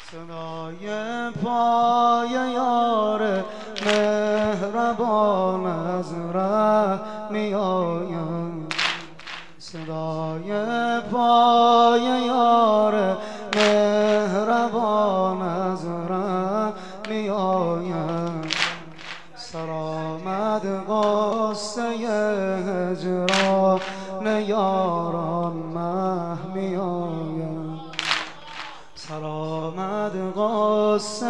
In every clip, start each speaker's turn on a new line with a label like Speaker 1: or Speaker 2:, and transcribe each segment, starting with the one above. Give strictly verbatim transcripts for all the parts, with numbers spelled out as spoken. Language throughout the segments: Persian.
Speaker 1: صدای پای یار مهربان از ره می آید، صدای پای یار مهربان از ره می آید. سرآمد غصه هجران یاران مه می آید، سرآمد غصه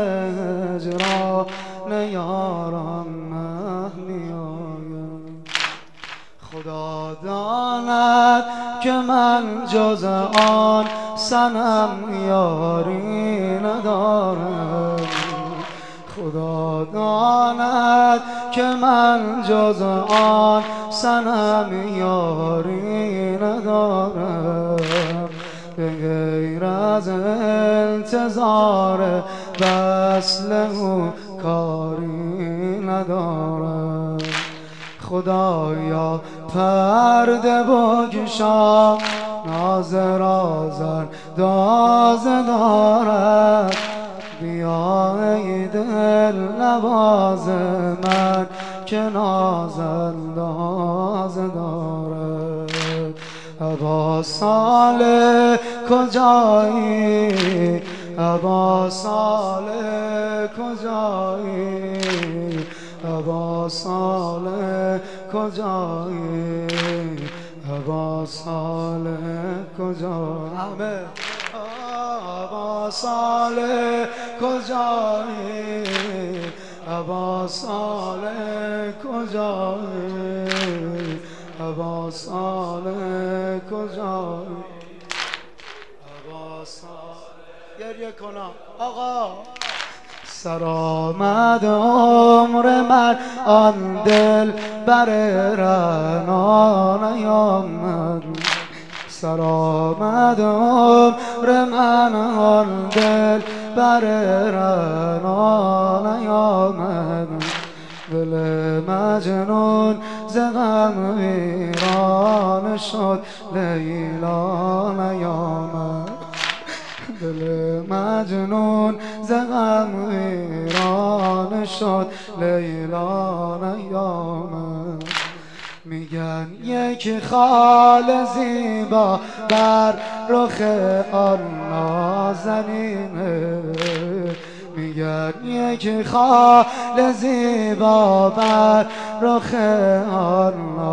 Speaker 1: هجران یاران مه می آید. خدا داند که من جز آن صنم یاری ندارم، خدا داند که من جز آن صنم یاری ندارم. به غیر از انتظار وصل او کاری ندارم. خدایا پرده بگشا، ناز رازن دازه دارد. بیا ای دل نواز من که نازانداز دارد. ابا صالح کجایی، ابا صالح کجایی، ابا صالح کجایی، ابا صالح کجایی، همه ابا صالح کجایی، ابا صالح کجایی، ابا صالح کجایی، ابا صالح. گریه کنم آقا. سرآمد عمر من آن دل بر رعنا نیامد، سرآمد عمر من آن دل بر رعنا نیامد. دل مجنون ز غم ویران شد لیلا نیامد، دل مجنون ز غم ویران شد لیلا نیامد. میگن یک خال زیبا بر رخ آن نازنینه، میگن یک خال زیبا بر رخ آن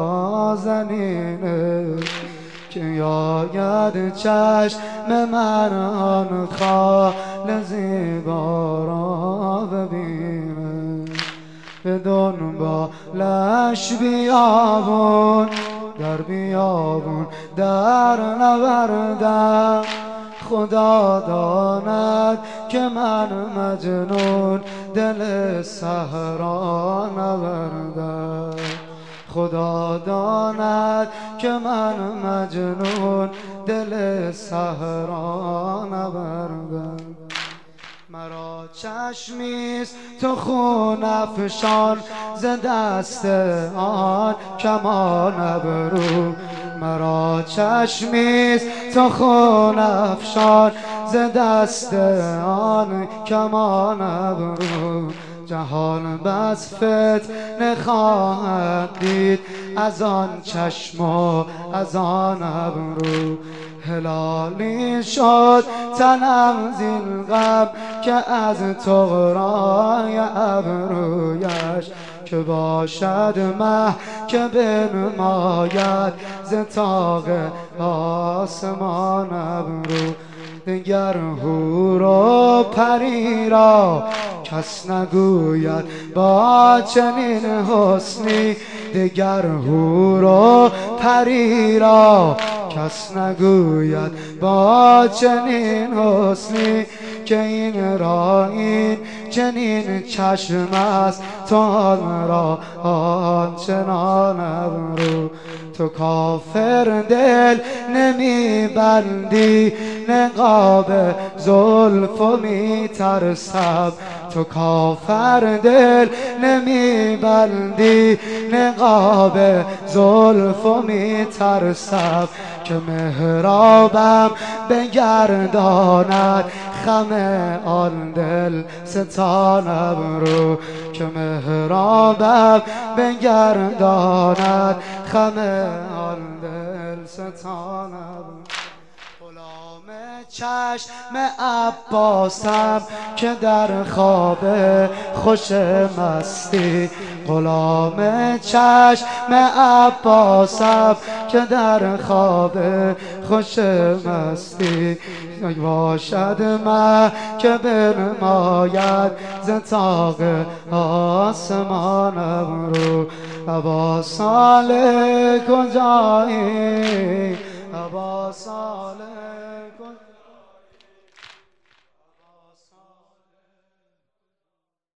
Speaker 1: نازنینه. که یاید چشم من آن خال زیبا را ببینه. به دنبالش بیابون در بیابون در نوردم. خدا داند که من مجنون دل صحرا نوردم، خدا داند که من مجنون دل صحرا نوردم. مرا چشمیست تو خون افشان ز دست آن کمان ابرو، مرا چشمیست تو خون افشان ز دست آن کمان ابرو. جهان بس فتنه خواهد دید از آن چشم و از آن ابرو. هلالی شد تنم زین غم که از طغرای ابرویش، که باشد مه که بنماید ز طاق آسمان ابرو. دگر حور و پری را کس نگوید با چنین حسنی، دگر حور و پری را کس نگوید با چنین حسنی. که این را این چنین چشم است تو آن را آنچنان ابرو. تو کافر دل نمی بندی نقاب زلف و می ترسم، تو کافر دل نمی بندی نقاب زلف و می ترسم. که محرابم بگرداند خم آن دل ستانم رو، که محرابم بگرداند خم آن دل ستانم. غلام چشم عباسم که در خواب خوش مستی، غلام چشم عباسم که در خواب خوش مستی. باشد من که بنماید ز طاق آسمانم رو. ابا صالح کجایی؟ ابا صالح